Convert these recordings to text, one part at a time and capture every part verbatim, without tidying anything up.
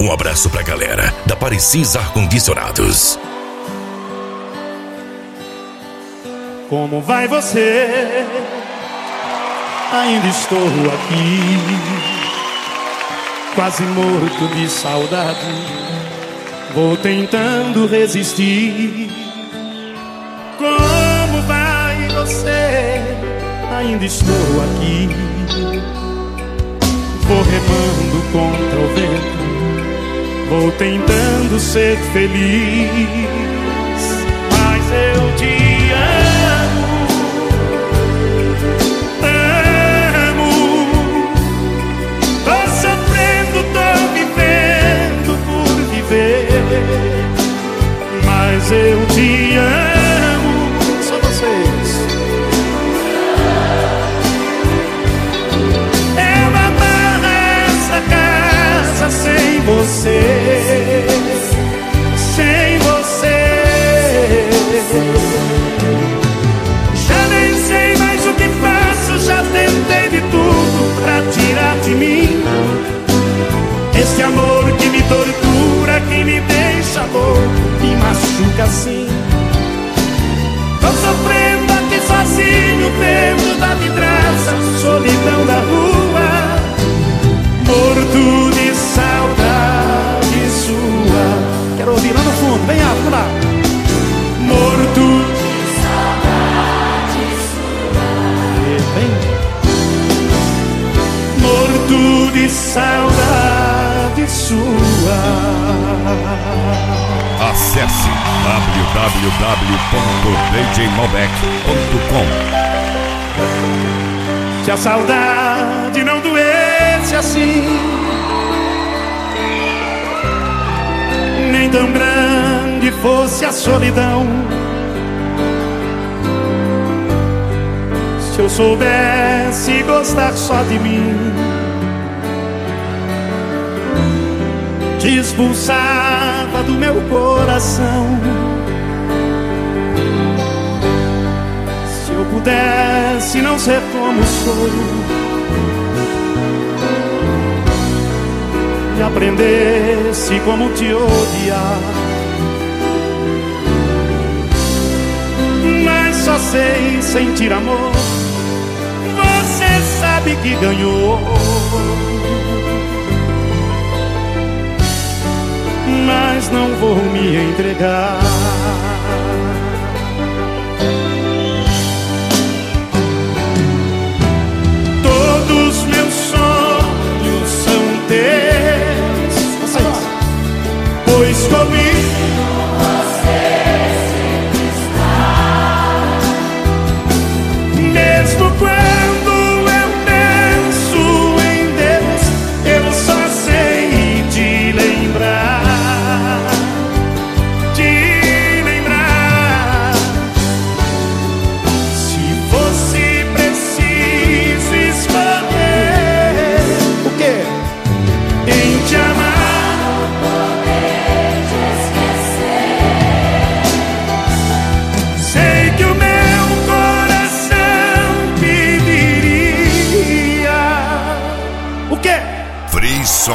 Um abraço pra galera da Parecis Ar-Condicionados. Como vai você? Ainda estou aqui, quase morto de saudade. Vou tentando resistir. Como vai você? Ainda estou aqui, vou remando contra o vento. Vou tentando ser feliz, mas eu te amo, amo. Tô sofrendo, tô vivendo por viver, mas eu te amo. Só vocês. Eu amava essa casa sem você, sem você. Já nem sei mais o que faço, já tentei de tudo pra tirar de mim esse amor que me tortura, que me deixa louco, me machuca assim. Tô sofrendo aqui sozinho, dentro da vidraça, solidão da rua, morto de saudade sua. Quero ouvir lá no fundo, bem alto, lá. Morto de saudade sua. Vem. Morto de saudade sua. Acesse w w w ponto d j malbec ponto com. Se a saudade não doesse assim, nem tão grande fosse a solidão, se eu soubesse gostar só de mim, te expulsava do meu coração. Se eu pudesse não ser como sou e aprendesse como te odiar, mas só sei sentir amor. Você sabe que ganhou, mas não vou me entregar. Todos meus sonhos são teus, pois comigo você sempre está. Mesmo quando eu penso em Deus, eu só sei te lembrar, te lembrar. Se fosse preciso escolher o quê? Em te amar, não poder te esquecer. Sei que o meu coração pediria o quê? Frisson.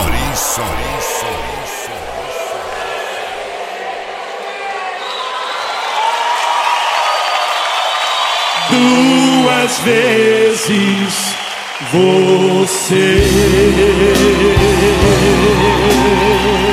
Duas vezes você.